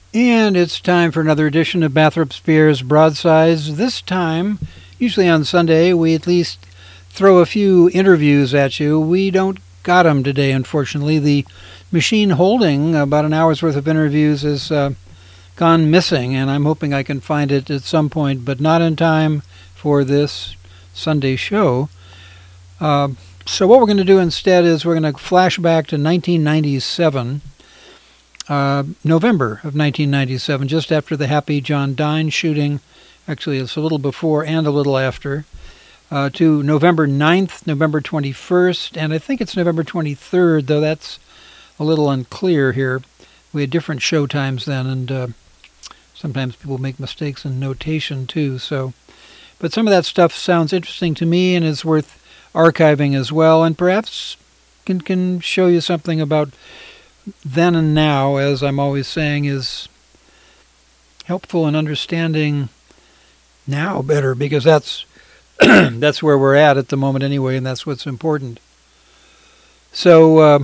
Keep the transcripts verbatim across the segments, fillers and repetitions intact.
And it's time for another edition of Bathrop Spears Broadsides. This time, usually on Sunday, we at least throw a few interviews at you. We don't got them today, unfortunately. The machine holding about an hour's worth of interviews has uh, gone missing, and I'm hoping I can find it at some point, but not in time for this Sunday show. Uh, so what we're going to do instead is we're going to flash back to nineteen ninety-seven. Uh, November of nineteen ninety-seven, just after the Happy John Dine shooting. Actually, it's a little before and a little after. Uh, to November ninth, November twenty-first, and I think it's November twenty-third, though that's a little unclear here. We had different show times then, and uh, sometimes people make mistakes in notation, too. So, but some of that stuff sounds interesting to me and is worth archiving as well, and perhaps can, can show you something about then and now, as I'm always saying, is helpful in understanding now better, because that's that's where we're at at the moment anyway, and that's what's important. So uh,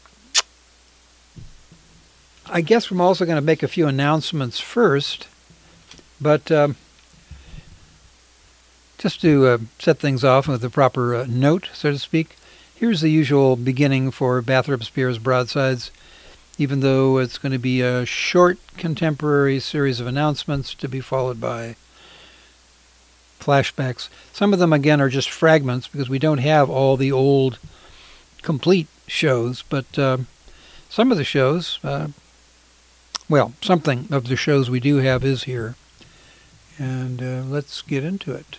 I guess I'm also going to make a few announcements first, but uh, just to uh, set things off with a proper uh, note, so to speak, here's the usual beginning for Bathrop Spears Broadsides. Even though it's going to be a short contemporary series of announcements to be followed by flashbacks. Some of them, again, are just fragments because we don't have all the old complete shows, but uh, some of the shows, uh, well, something of the shows we do have is here. And uh, let's get into it.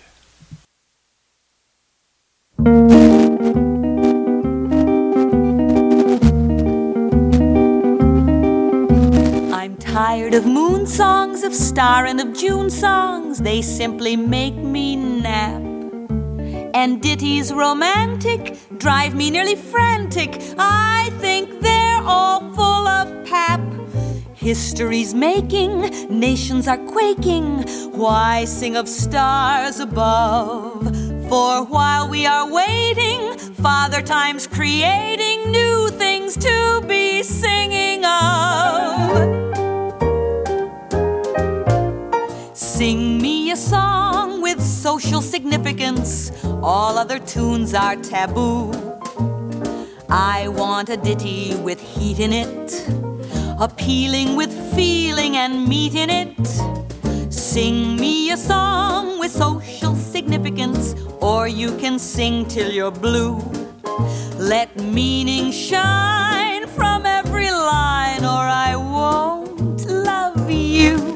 Tired of moon songs, of star and of June songs, they simply make me nap. And ditties romantic drive me nearly frantic, I think they're all full of pap. History's making, nations are quaking, why sing of stars above? For while we are waiting, Father Time's creating new things to be singing of. Sing me a song with social significance, all other tunes are taboo. I want a ditty with heat in it, appealing with feeling and meat in it. Sing me a song with social significance, or you can sing till you're blue. Let meaning shine from every line, or I won't love you.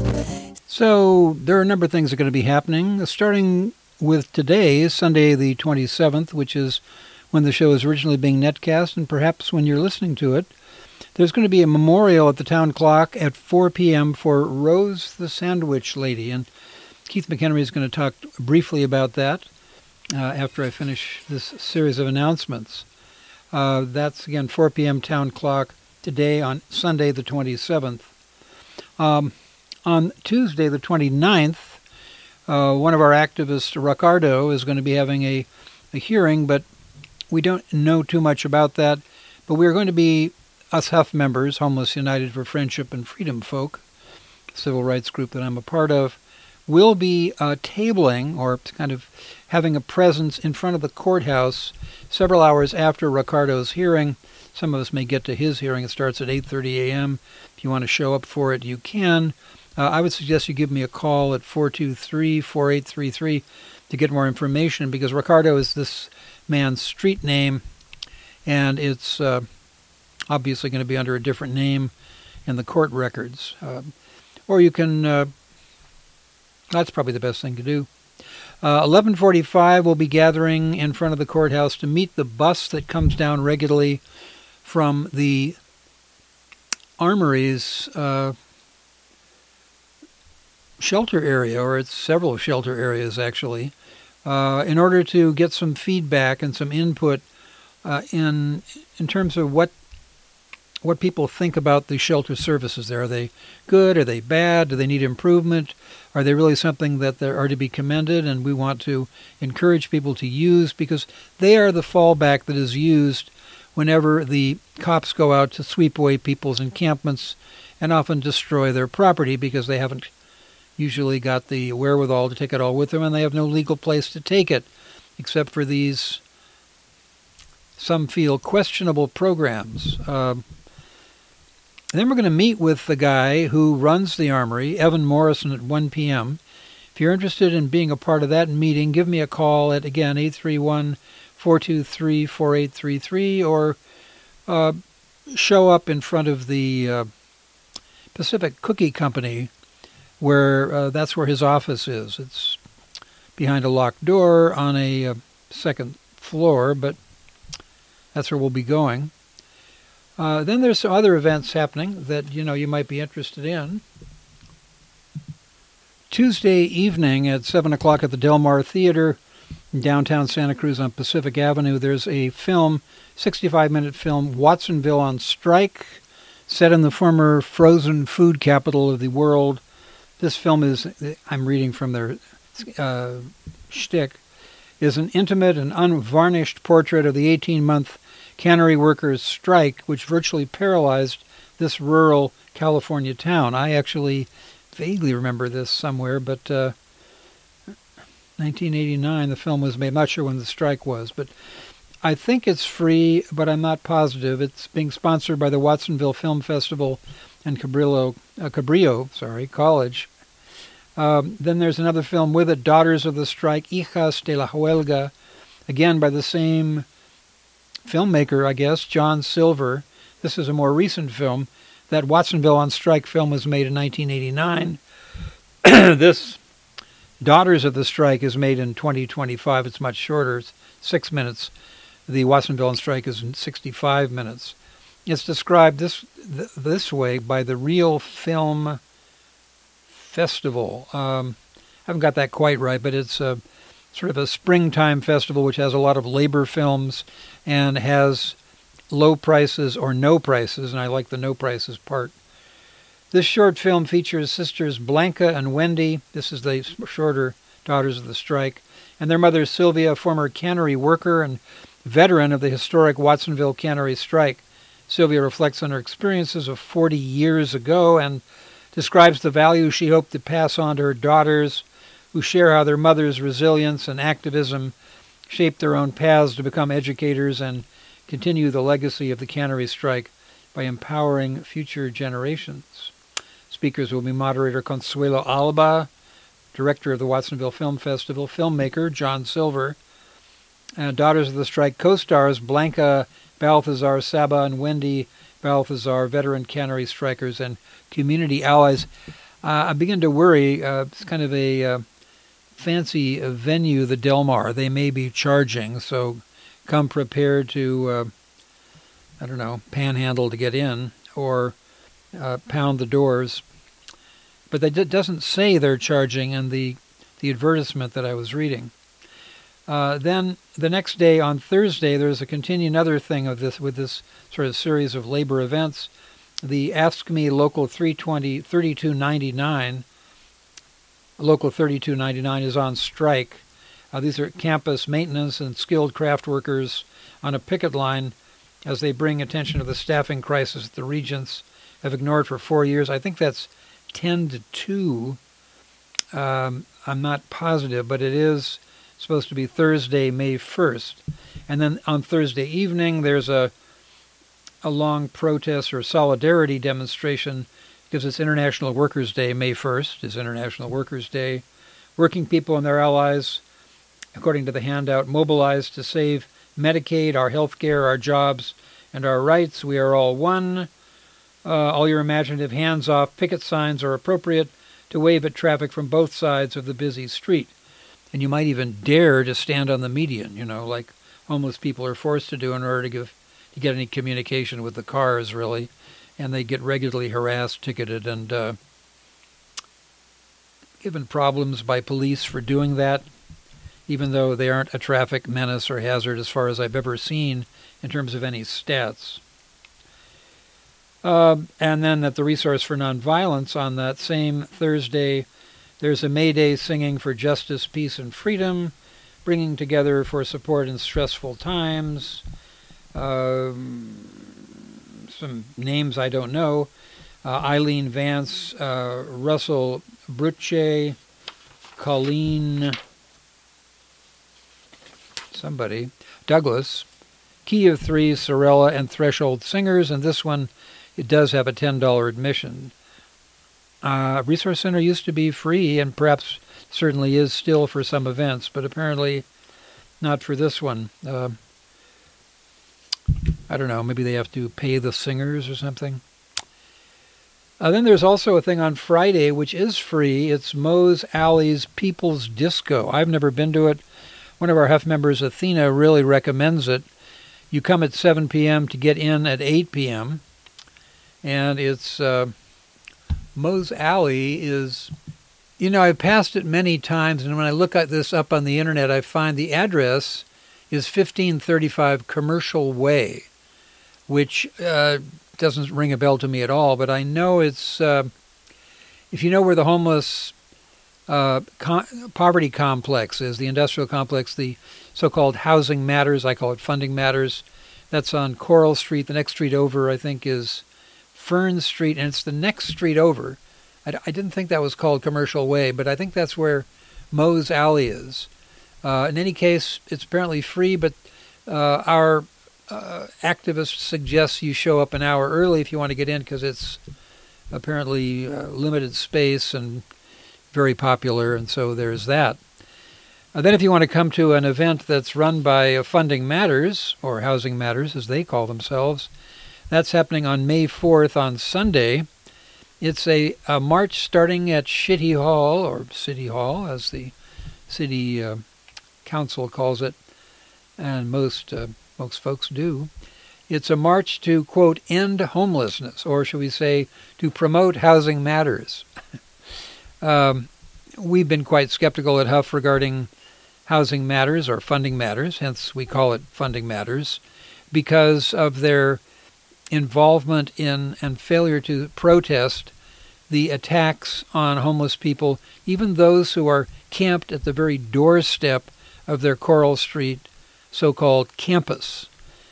So there are a number of things that are going to be happening, starting with today, Sunday the twenty-seventh, which is when the show is originally being netcast, and perhaps when you're listening to it. There's going to be a memorial at the Town Clock at four p.m. for Rose the Sandwich Lady, and Keith McHenry is going to talk briefly about that uh, after I finish this series of announcements. Uh, that's, again, four p.m. Town Clock today on Sunday the twenty-seventh. Um... On Tuesday, the twenty-ninth, uh, one of our activists, Ricardo, is going to be having a, a hearing, but we don't know too much about that. But we are going to be, us Huff members, Homeless United for Friendship and Freedom Folk, civil rights group that I'm a part of, will be uh, tabling or kind of having a presence in front of the courthouse several hours after Ricardo's hearing. Some of us may get to his hearing. It starts at eight thirty a.m. If you want to show up for it, you can. Uh, I would suggest you give me a call at four two three, four eight three three to get more information, because Ricardo is this man's street name, and it's uh, obviously going to be under a different name in the court records. Uh, or you can, uh, that's probably the best thing to do. Uh, eleven forty-five, we'll be gathering in front of the courthouse to meet the bus that comes down regularly from the Armory's uh, shelter area, or it's several shelter areas actually, uh, in order to get some feedback and some input uh, in in terms of what what people think about the shelter services there. Are they good? Are they bad? Do they need improvement? Are they really something that they are to be commended and we want to encourage people to use, because they are the fallback that is used whenever the cops go out to sweep away people's encampments and often destroy their property because they haven't usually got the wherewithal to take it all with them, and they have no legal place to take it, except for these, some feel, questionable programs. Uh, then we're going to meet with the guy who runs the Armory, Evan Morrison, at one p.m. If you're interested in being a part of that meeting, give me a call at, again, eight three one, four two three, four eight three three, or uh, show up in front of the uh, Pacific Cookie Company, where uh, that's where his office is. It's behind a locked door on a uh, second floor, but that's where we'll be going. Uh, then there's some other events happening that, you know, you might be interested in. Tuesday evening at seven o'clock at the Del Mar Theater in downtown Santa Cruz on Pacific Avenue, there's a film, sixty-five minute film, Watsonville on Strike, set in the former frozen food capital of the world. This film is, I'm reading from their uh, shtick, is an intimate and unvarnished portrait of the eighteen-month cannery workers' strike, which virtually paralyzed this rural California town. I actually vaguely remember this somewhere, but uh, nineteen eighty-nine, the film was made. I'm not sure when the strike was, but I think it's free, but I'm not positive. It's being sponsored by the Watsonville Film Festival and Cabrillo, uh, Cabrillo sorry, College. Um, then there's another film with it, Daughters of the Strike, Hijas de la Huelga, again by the same filmmaker, I guess, John Silver. This is a more recent film. That Watsonville on Strike film was made in nineteen eighty-nine. This Daughters of the Strike is made in twenty twenty-five. It's much shorter. It's six minutes. The Watsonville on Strike is in sixty-five minutes. It's described this th- this way by the Real Film Festival. Um, I haven't got that quite right, but it's a sort of a springtime festival which has a lot of labor films and has low prices or no prices, and I like the no prices part. This short film features sisters Blanca and Wendy. This is the shorter Daughters of the Strike. And their mother Sylvia, a former cannery worker and veteran of the historic Watsonville cannery strike. Sylvia reflects on her experiences of forty years ago and describes the values she hoped to pass on to her daughters, who share how their mother's resilience and activism shaped their own paths to become educators and continue the legacy of the cannery strike by empowering future generations. Speakers will be moderator Consuelo Alba, director of the Watsonville Film Festival, filmmaker John Silver, and Daughters of the Strike co-stars Blanca Balthazar Saba and Wendy Balthazar, veteran cannery strikers and community allies. Uh, I begin to worry. Uh, it's kind of a uh, fancy uh, venue, the Del Mar. They may be charging, so come prepared to, uh, I don't know, panhandle to get in or uh, pound the doors. But that d- doesn't say they're charging in the, the advertisement that I was reading. Uh, then the next day, on Thursday, there's a continuing other thing of this with this sort of series of labor events. The Ask Me Local three twenty, thirty-two ninety-nine, Local thirty-two ninety-nine is on strike. Uh, these are campus maintenance and skilled craft workers on a picket line as they bring attention to the staffing crisis that the regents have ignored for four years. I think that's ten to two. Um, I'm not positive, but it is supposed to be Thursday, May first. And then on Thursday evening, there's a a long protest or solidarity demonstration because it's International Workers' Day. May first is International Workers' Day. Working people and their allies, according to the handout, mobilized to save Medicaid, our health care, our jobs, and our rights. We are all one. Uh, all your imaginative hands-off picket signs are appropriate to wave at traffic from both sides of the busy street. And you might even dare to stand on the median, you know, like homeless people are forced to do in order to give to get any communication with the cars, really. And they get regularly harassed, ticketed, and uh, given problems by police for doing that, even though they aren't a traffic menace or hazard as far as I've ever seen in terms of any stats. Uh, and then at the Resource for Nonviolence on that same Thursday, there's a May Day singing for justice, peace, and freedom, bringing together for support in stressful times. Um, some names I don't know. uh, Eileen Vance, uh, Russell Bruche, Colleen, somebody, Douglas, Key of Three, Sorella, and Threshold Singers, and this one, it does have a ten dollars admission. Uh, Resource Center used to be free, and perhaps certainly is still for some events, but apparently not for this one. Uh, I don't know, maybe they have to pay the singers or something. Uh, then there's also a thing on Friday, which is free. It's Moe's Alley's People's Disco. I've never been to it. One of our Huff members, Athena, really recommends it. You come at seven p.m. to get in at eight p.m. And it's, uh, Moe's Alley is, you know, I've passed it many times, and when I look at this up on the internet, I find the address is fifteen thirty-five Commercial Way, which uh, doesn't ring a bell to me at all, but I know it's, uh, if you know where the homeless uh, con- poverty complex is, the industrial complex, the so-called Housing Matters, I call it Funding Matters, that's on Coral Street. The next street over, I think, is Fern Street, and it's the next street over. I, I didn't think that was called Commercial Way, but I think that's where Moe's Alley is. Uh, in any case, it's apparently free, but uh, our uh, activist suggests you show up an hour early if you want to get in, because it's apparently uh, limited space and very popular, and so there's that. Uh, then if you want to come to an event that's run by uh, Funding Matters, or Housing Matters as they call themselves, that's happening on May fourth on Sunday. It's a, a march starting at Shitty Hall, or City Hall, as the city uh, council calls it, and most uh, most folks do. It's a march to, quote, end homelessness, or should we say, to promote housing matters. um, we've been quite skeptical at Huff regarding housing matters or funding matters, hence we call it Funding Matters, because of their involvement in and failure to protest the attacks on homeless people, even those who are camped at the very doorstep of their Coral Street so-called campus.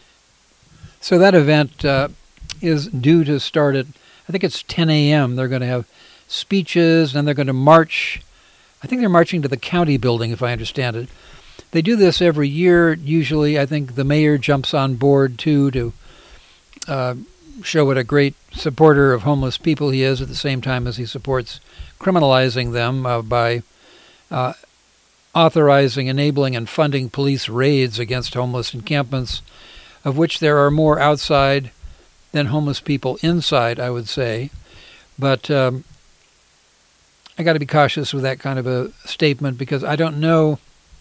So that event uh, is due to start at, I think it's ten a.m. They're going to have speeches, and they're going to march. I think they're marching to the county building, if I understand it. They do this every year. Usually, I think the mayor jumps on board, too, to uh, show what a great supporter of homeless people he is, at the same time as he supports criminalizing them uh, by uh, authorizing, enabling, and funding police raids against homeless encampments, of which there are more outside than homeless people inside, I would say. But um, I got to be cautious with that kind of a statement, because I don't know.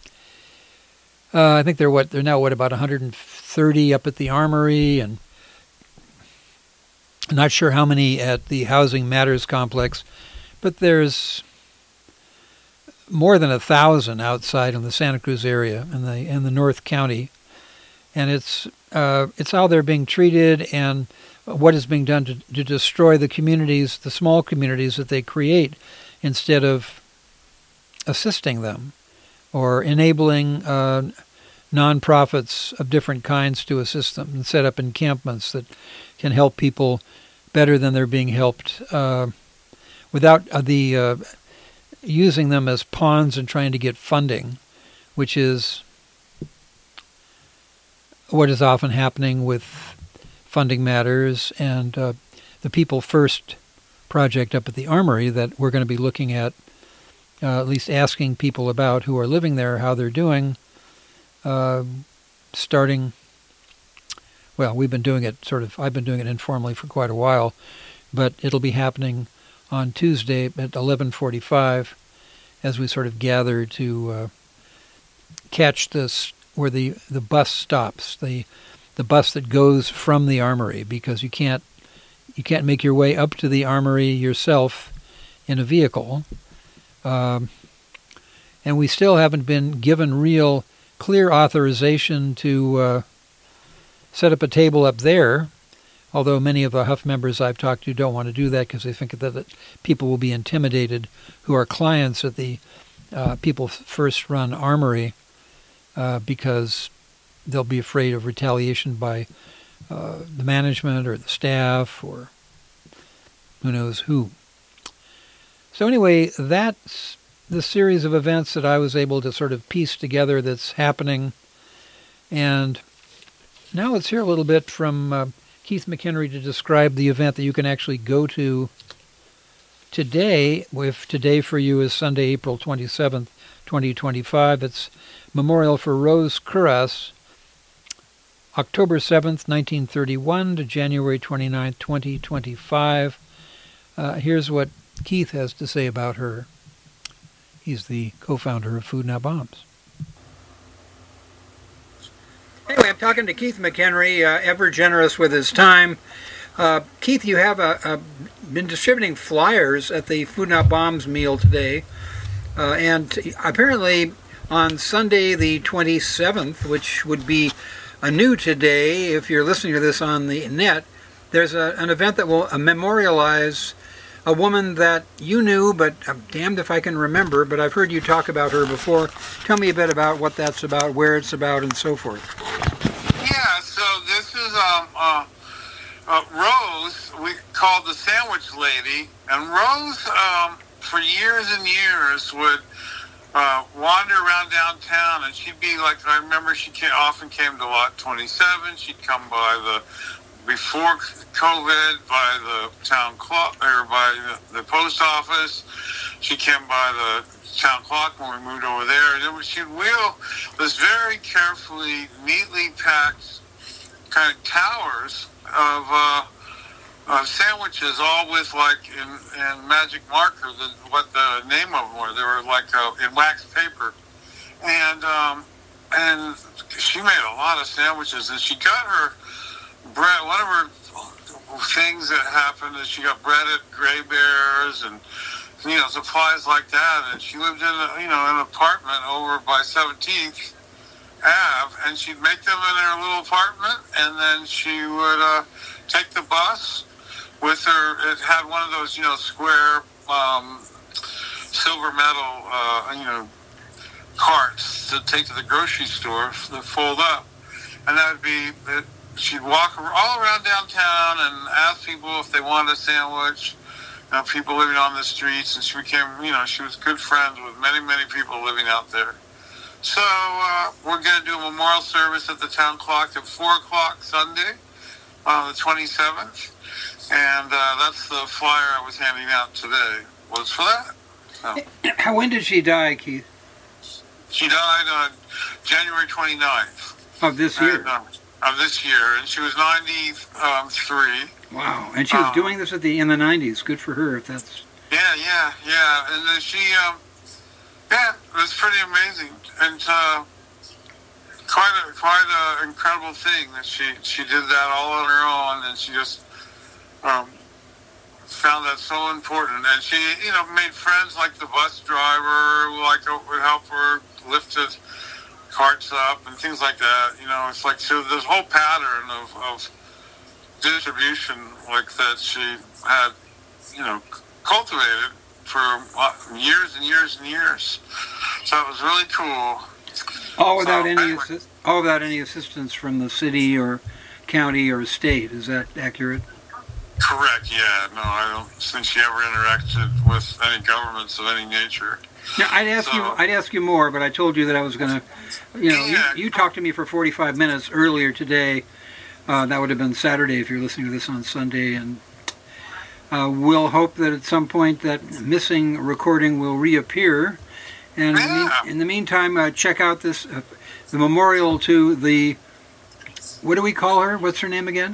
Uh, I think they're what they're now what about one hundred thirty up at the Armory, and I'm not sure how many at the Housing Matters complex, but there's more than a thousand outside in the Santa Cruz area in the in the North County, and it's uh, it's how they're being treated and what is being done to, to destroy the communities, the small communities that they create, instead of assisting them or enabling uh, nonprofits of different kinds to assist them and set up encampments that can help people better than they're being helped uh, without uh, the uh, using them as pawns and trying to get funding, which is what is often happening with Funding Matters and uh, the People First project up at the Armory that we're going to be looking at, uh, at least asking people about who are living there, how they're doing, uh, starting, well, we've been doing it sort of, I've been doing it informally for quite a while, but it'll be happening on Tuesday at eleven forty-five as we sort of gather to uh, catch this where the, the bus stops, the the bus that goes from the Armory, because you can't you can't make your way up to the Armory yourself in a vehicle. Um, and we still haven't been given real clear authorization to uh, set up a table up there, although many of the Huff members I've talked to don't want to do that because they think that people will be intimidated who are clients at the uh, People First Run Armory uh, because they'll be afraid of retaliation by uh, the management or the staff or who knows who. So anyway, that's the series of events that I was able to sort of piece together that's happening. And now let's hear a little bit from uh, Keith McHenry to describe the event that you can actually go to today, if today for you is Sunday, April twenty-seventh, twenty twenty-five. It's Memorial for Rose Curras, October seventh, nineteen thirty-one to January twenty-ninth, twenty twenty-five. Uh, here's what Keith has to say about her. He's the co-founder of Food Not Bombs. Anyway, I'm talking to Keith McHenry, uh, ever generous with his time. Uh, Keith, you have a, a, been distributing flyers at the Food Not Bombs meal today. Uh, and apparently on Sunday the twenty-seventh, which would be a new today if you're listening to this on the net, there's a, an event that will uh, memorialize a woman that you knew, but I'm damned if I can remember, but I've heard you talk about her before. Tell me a bit about what that's about, where it's about, and so forth. Yeah, so this is um, uh, uh, Rose, we called the Sandwich Lady, and Rose, um, for years and years, would uh, wander around downtown, and she'd be like, I remember she came, often came to Lot twenty-seven, she'd come by the, before COVID, by the town clock, or by the, the post office. She came by the town clock when we moved over there, and it was, she'd wheel this very carefully, neatly packed kind of towers of, uh, of sandwiches, all with like in, in magic marker, the, what the name of them were. They were like uh, in wax paper, and um, and she made a lot of sandwiches, and she got her bread. One of her things that happened is she got bread at Gray Bears and, you know, supplies like that. And she lived in a, you know, an apartment over by seventeenth Ave, and she'd make them in her little apartment, and then she would uh, take the bus with her. It had one of those, you know, square um, silver metal, uh, you know, carts to take to the grocery store that fold up, and that would be it. She'd walk all around downtown and ask people if they wanted a sandwich. You know, people living on the streets, and she became, you know, she was good friends with many, many people living out there. So uh, we're going to do a memorial service at the town clock at four o'clock Sunday, on the twenty-seventh, and uh, that's the flyer I was handing out today. Was for that. So. When did she die, Keith? She died on January twenty-ninth of this year. And, uh, of this year, and she was ninety-three. Wow, and she was um, doing this at the in the nineties. Good for her, if that's... Yeah, yeah, yeah, and then she, um, yeah, it was pretty amazing, and uh, quite a, quite a incredible thing that she, she did that all on her own, and she just um, found that so important, and she, you know, made friends like the bus driver, who like would help her lift it, carts up and things like that. You know, it's like, so this whole pattern of, of distribution like that she had, you know, cultivated for years and years and years. So it was really cool. All without so, any anyway. assi- all without any assistance from the city or county or state. Is that accurate? Correct, yeah. No, I don't think she ever interacted with any governments of any nature. Now, I'd ask so, you I'd ask you more, but I told you that I was going to, you know, yeah. you, you talked to me for forty-five minutes earlier today. Uh, that would have been Saturday if you're listening to this on Sunday, and uh, we'll hope that at some point that missing recording will reappear. And yeah. in, the, in the meantime, uh, check out this uh, the memorial to the, what do we call her? What's her name again?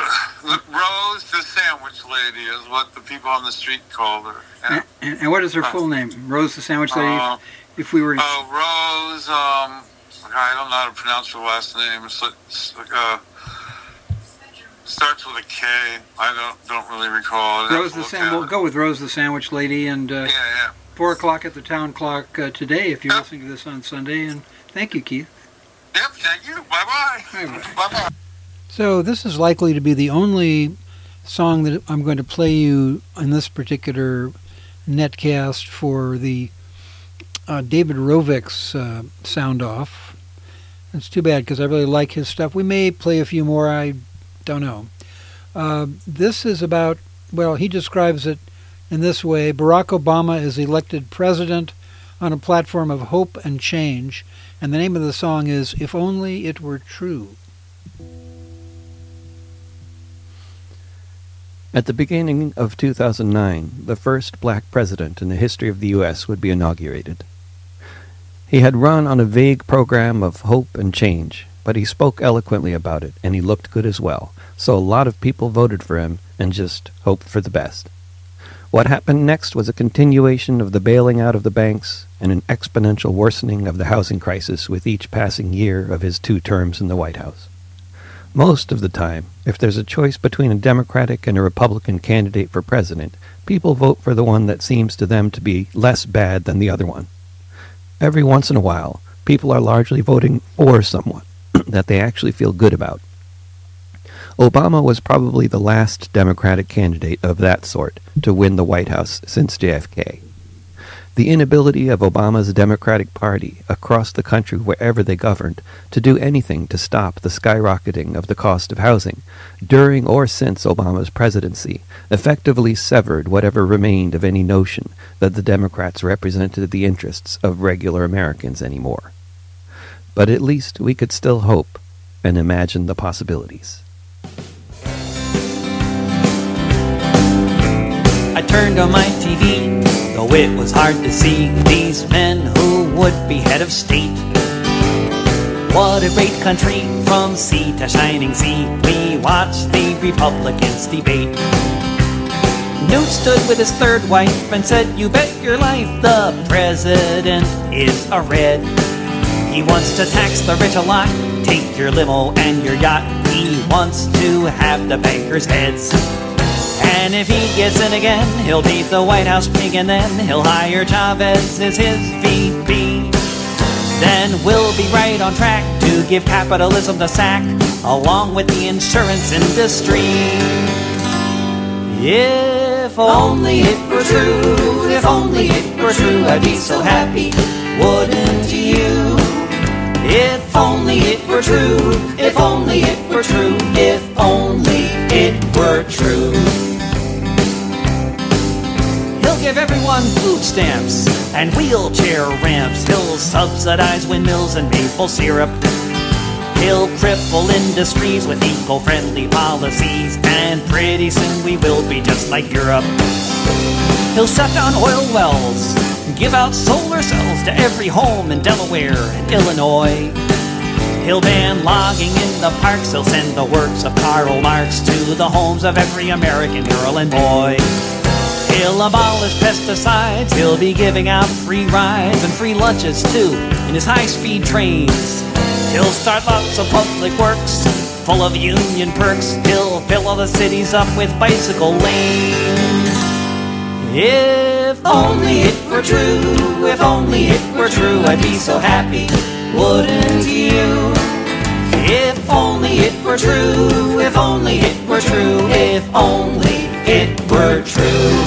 Rose the Sandwich Lady is what the people on the street called her. Yeah. And, and what is her full name? Rose the Sandwich Lady? Uh, if we were... Oh, uh, Rose, um, I don't know how to pronounce her last name. It's, it's uh, starts with a K. I don't don't really recall. I'd Rose the Sandwich. We'll go with Rose the Sandwich Lady, and uh, yeah, yeah. four o'clock at the town clock uh, today. If you're yep. listening to this on Sunday, and thank you, Keith. Yep, thank you. Bye bye. Bye bye. So this is likely to be the only song that I'm going to play you in this particular netcast for the uh, David Rovick's uh, sound off. It's too bad because I really like his stuff. We may play a few more. I don't know. Uh, this is about well, he describes it in this way. Barack Obama is elected president on a platform of hope and change, and the name of the song is If Only It Were True. At the beginning of two thousand nine, the first black president in the history of the U S would be inaugurated. He had run on a vague program of hope and change, but he spoke eloquently about it, and he looked good as well, so a lot of people voted for him and just hoped for the best. What happened next was a continuation of the bailing out of the banks and an exponential worsening of the housing crisis with each passing year of his two terms in the White House. Most of the time, if there's a choice between a Democratic and a Republican candidate for president, people vote for the one that seems to them to be less bad than the other one. Every once in a while, people are largely voting for someone that they actually feel good about. Obama was probably the last Democratic candidate of that sort to win the White House since J F K. The inability of Obama's Democratic Party across the country wherever they governed to do anything to stop the skyrocketing of the cost of housing during or since Obama's presidency effectively severed whatever remained of any notion that the Democrats represented the interests of regular Americans anymore. But at least we could still hope and imagine the possibilities. I turned on my T V, though it was hard to see these men who would be head of state. What a great country, from sea to shining sea, we watched the Republicans debate. Newt stood with his third wife and said, "You bet your life the president is a red. He wants to tax the rich a lot, take your limo and your yacht. He wants to have the bankers' heads. And if he gets in again, he'll beat the White House pig, and then he'll hire Chavez as his V P. Then we'll be right on track to give capitalism the sack, along with the insurance industry. If only it were true, if only it were true, I'd be so happy, wouldn't you? If only it were true, if only it were true, if only it were true. He'll give everyone food stamps and wheelchair ramps. He'll subsidize windmills and maple syrup. He'll cripple industries with eco-friendly policies, and pretty soon we will be just like Europe. He'll shut down oil wells, give out solar cells to every home in Delaware and Illinois. He'll ban logging in the parks. He'll send the works of Karl Marx to the homes of every American girl and boy. He'll abolish pesticides. He'll be giving out free rides and free lunches too in his high-speed trains. He'll start lots of public works full of union perks. He'll fill all the cities up with bicycle lanes. If only it were true, if only it were true, I'd be so happy, wouldn't you? If only it were true, if only it were true, if only it were true.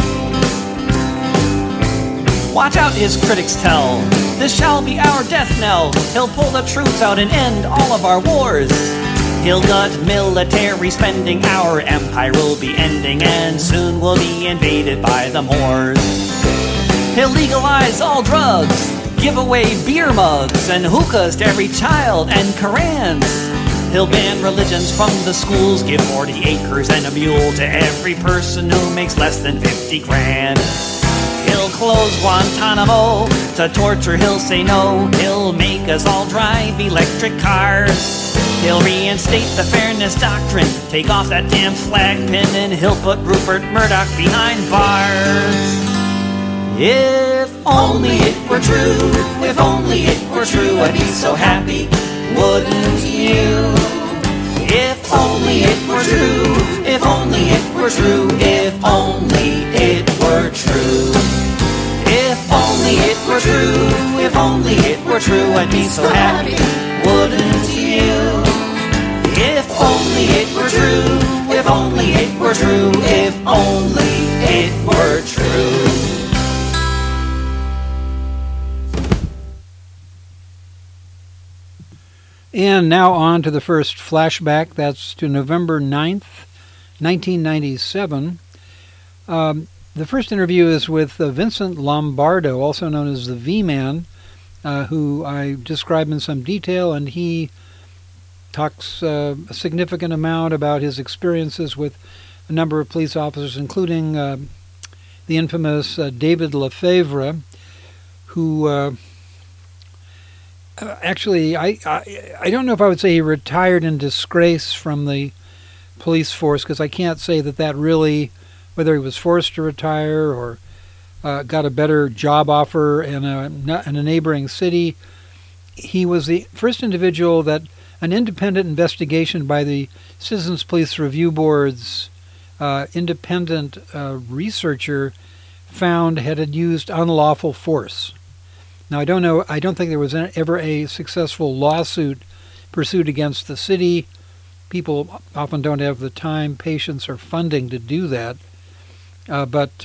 Watch out, his critics tell, this shall be our death knell. He'll pull the troops out and end all of our wars. He'll gut military spending, our empire will be ending, and soon we'll be invaded by the Moors. He'll legalize all drugs, give away beer mugs and hookahs to every child, and Korans. He'll ban religions from the schools, give forty acres and a mule to every person who makes less than fifty grand. He'll close Guantanamo, to torture he'll say no. He'll make us all drive electric cars. He'll reinstate the fairness doctrine, take off that damn flag pin, and he'll put Rupert Murdoch behind bars. If only it were true, if only it were true, I'd be so happy, wouldn't you? If only it were true, if only it were true, if only it were true. If only it were true, if only it were true, I'd be so happy, wouldn't you? If only it were true, if only it were true, if only it were true. And now on to the first flashback. That's to November ninth, nineteen ninety-seven. Um, the first interview is with uh, Vincent Lombardo, also known as the V-Man, uh, who I describe in some detail, and he talks uh, a significant amount about his experiences with a number of police officers, including uh, the infamous uh, David Lefevre, who uh, actually, I, I I don't know if I would say he retired in disgrace from the police force, because I can't say that that really, whether he was forced to retire or uh, got a better job offer in a, in a neighboring city. He was the first individual that an independent investigation by the Citizens Police Review Board's uh, independent uh, researcher found had used unlawful force. Now, I don't know, I don't think there was ever a successful lawsuit pursued against the city. People often don't have the time, patience, or funding to do that. Uh, but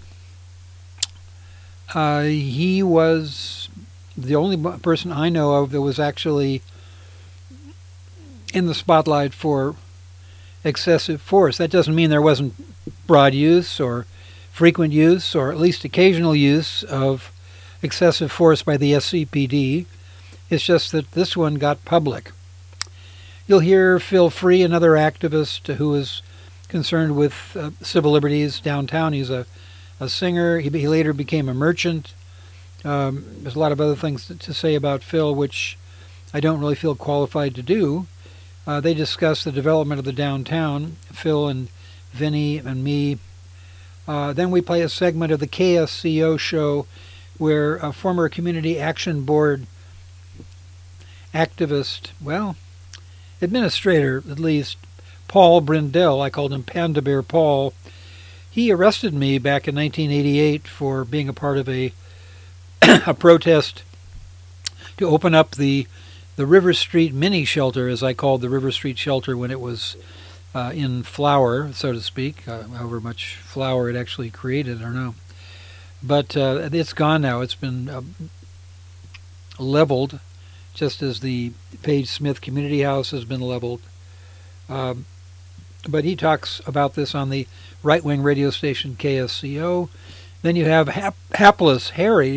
uh, he was the only person I know of that was actually in the spotlight for excessive force. That doesn't mean there wasn't broad use or frequent use or at least occasional use of excessive force by the S C P D. It's just that this one got public. You'll hear Phil Free, another activist who is concerned with uh, civil liberties downtown. He's a, a singer. He, he later became a merchant. Um, there's a lot of other things to, to say about Phil, which I don't really feel qualified to do. Uh, they discuss the development of the downtown, Phil and Vinny and me. Uh, then we play a segment of the K S C O show where a former Community Action Board activist, well, administrator at least, Paul Brindell, I called him Panda Bear Paul, he arrested me back in nineteen eighty-eight for being a part of a a protest to open up the the River Street mini shelter, as I called the River Street shelter when it was uh, in flower, so to speak, uh, however much flower it actually created, I don't know. But uh, it's gone now. It's been uh, leveled, just as the Page Smith Community House has been leveled. Um, but he talks about this on the right-wing radio station K S C O. Then you have Hap- Hapless Harry,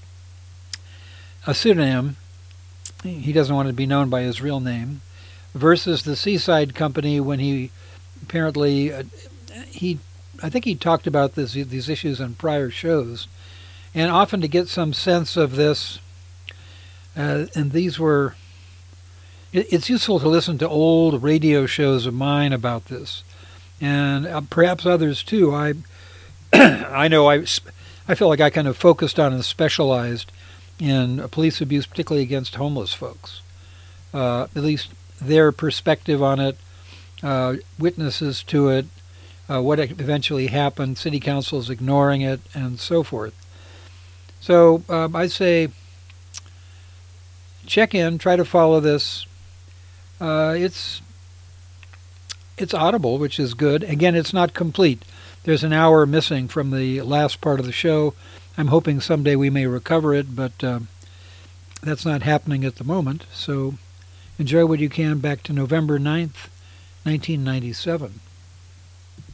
a pseudonym. He doesn't want to be known by his real name, versus the Seaside Company when he apparently, uh, he, I think he talked about this, these issues on prior shows, and often to get some sense of this, uh, and these were, it, it's useful to listen to old radio shows of mine about this, and uh, perhaps others too. I, I know I, I feel like I kind of focused on and specialized in police abuse, particularly against homeless folks. Uh, at least their perspective on it, uh, witnesses to it, uh, what eventually happened, city councils ignoring it, and so forth. So um, I'd say check in, try to follow this. Uh, it's it's audible, which is good. Again, it's not complete. There's an hour missing from the last part of the show. I'm hoping someday we may recover it, but uh, that's not happening at the moment. So enjoy what you can back to November ninth, nineteen ninety-seven.